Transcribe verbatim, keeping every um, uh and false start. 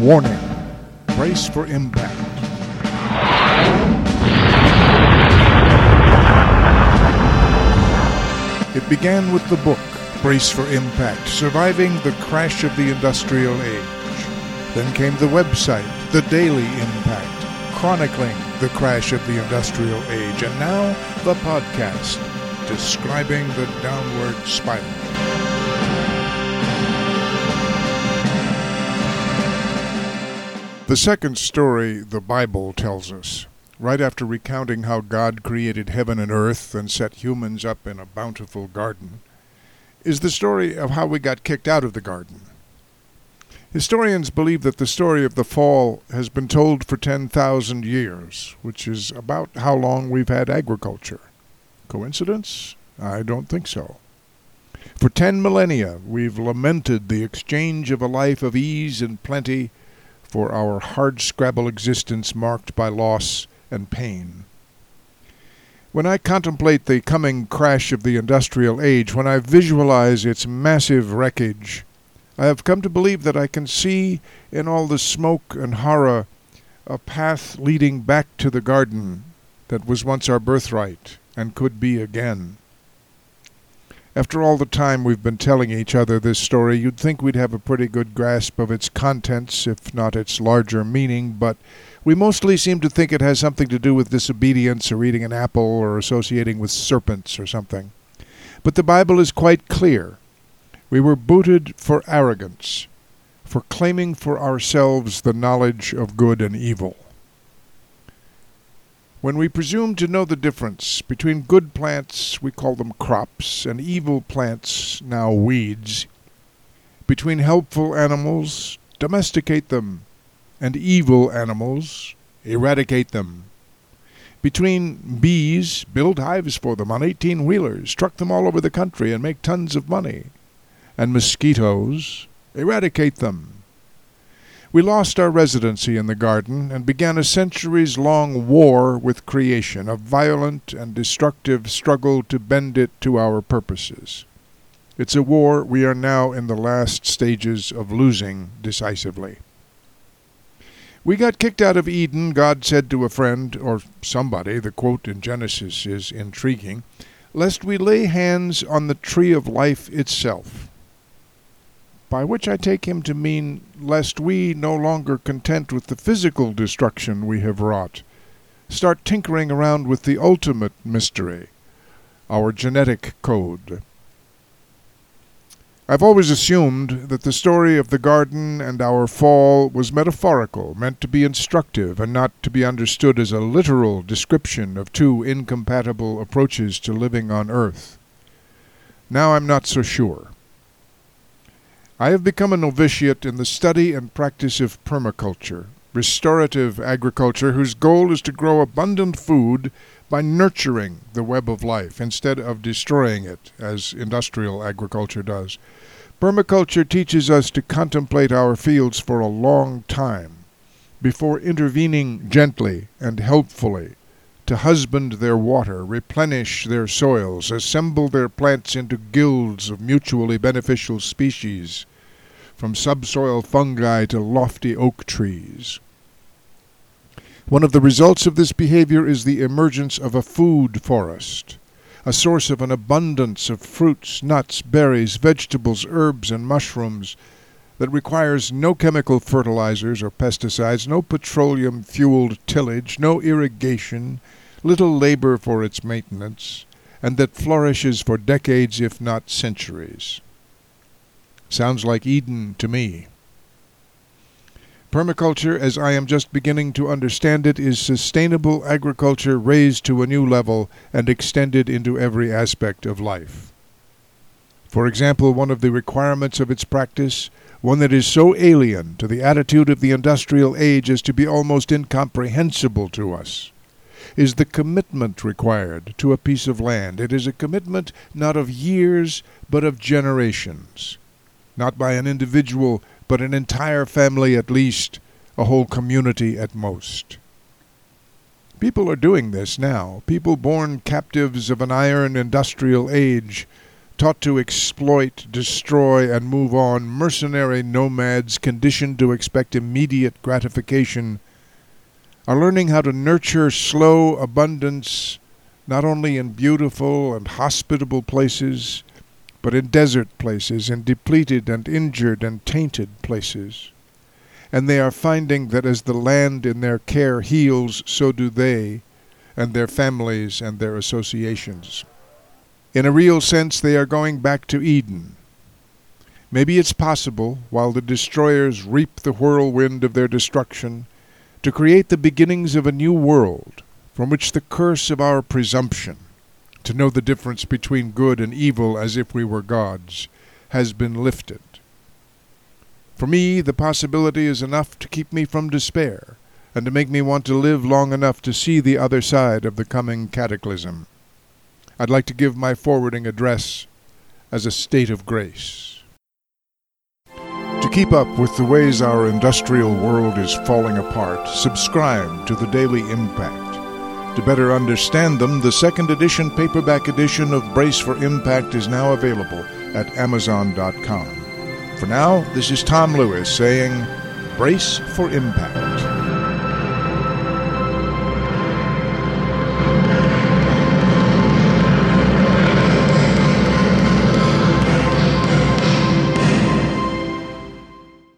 Warning. Brace for impact. It began with the book, Brace for Impact, Surviving the Crash of the Industrial Age. Then came the website, The Daily Impact, chronicling the crash of the Industrial Age. And now, the podcast, describing the downward spiral. The second story the Bible tells us, right after recounting how God created heaven and earth and set humans up in a bountiful garden, is the story of how we got kicked out of the garden. Historians believe that the story of the fall has been told for ten thousand years, which is about how long we've had agriculture. Coincidence? I don't think so. For ten millennia, we've lamented the exchange of a life of ease and plenty for our hard-scrabble existence marked by loss and pain. When I contemplate the coming crash of the industrial age, when I visualize its massive wreckage, I have come to believe that I can see in all the smoke and horror a path leading back to the garden that was once our birthright and could be again. After all the time we've been telling each other this story, you'd think we'd have a pretty good grasp of its contents, if not its larger meaning, but we mostly seem to think it has something to do with disobedience or eating an apple or associating with serpents or something. But the Bible is quite clear. We were booted for arrogance, for claiming for ourselves the knowledge of good and evil. When we presume to know the difference between good plants, we call them crops, and evil plants, now weeds, between helpful animals, domesticate them, and evil animals, eradicate them. Between bees, build hives for them on eighteen-wheelers, truck them all over the country and make tons of money. And mosquitoes, eradicate them. We lost our residency in the garden and began a centuries-long war with creation, a violent and destructive struggle to bend it to our purposes. It's a war we are now in the last stages of losing decisively. We got kicked out of Eden, God said to a friend, or somebody, the quote in Genesis is intriguing, lest we lay hands on the tree of life itself. By which I take him to mean lest we, no longer content with the physical destruction we have wrought, start tinkering around with the ultimate mystery, our genetic code. I've always assumed that the story of the garden and our fall was metaphorical, meant to be instructive and not to be understood as a literal description of two incompatible approaches to living on earth. Now I'm not so sure. I have become a novitiate in the study and practice of permaculture, restorative agriculture whose goal is to grow abundant food by nurturing the web of life instead of destroying it, as industrial agriculture does. Permaculture teaches us to contemplate our fields for a long time before intervening gently and helpfully to husband their water, replenish their soils, assemble their plants into guilds of mutually beneficial species, from subsoil fungi to lofty oak trees. One of the results of this behavior is the emergence of a food forest, a source of an abundance of fruits, nuts, berries, vegetables, herbs, and mushrooms that requires no chemical fertilizers or pesticides, no petroleum-fueled tillage, no irrigation, little labor for its maintenance, and that flourishes for decades, if not centuries. Sounds like Eden to me. Permaculture, as I am just beginning to understand it, is sustainable agriculture raised to a new level and extended into every aspect of life. For example, one of the requirements of its practice, one that is so alien to the attitude of the industrial age as to be almost incomprehensible to us, is the commitment required to a piece of land. It is a commitment not of years, but of generations. Not by an individual, but an entire family at least, a whole community at most. People are doing this now. People born captives of an iron industrial age taught to exploit, destroy, and move on, mercenary nomads conditioned to expect immediate gratification, are learning how to nurture slow abundance not only in beautiful and hospitable places, but in desert places, in depleted and injured and tainted places. And they are finding that as the land in their care heals, so do they, and their families and their associations. In a real sense, they are going back to Eden. Maybe it's possible, while the destroyers reap the whirlwind of their destruction, to create the beginnings of a new world, from which the curse of our presumption, to know the difference between good and evil as if we were gods, has been lifted. For me, the possibility is enough to keep me from despair, and to make me want to live long enough to see the other side of the coming cataclysm. I'd like to give my forwarding address as a state of grace. To keep up with the ways our industrial world is falling apart, subscribe to the Daily Impact. To better understand them, the second edition paperback edition of Brace for Impact is now available at amazon dot com. For now, this is Tom Lewis saying, Brace for Impact.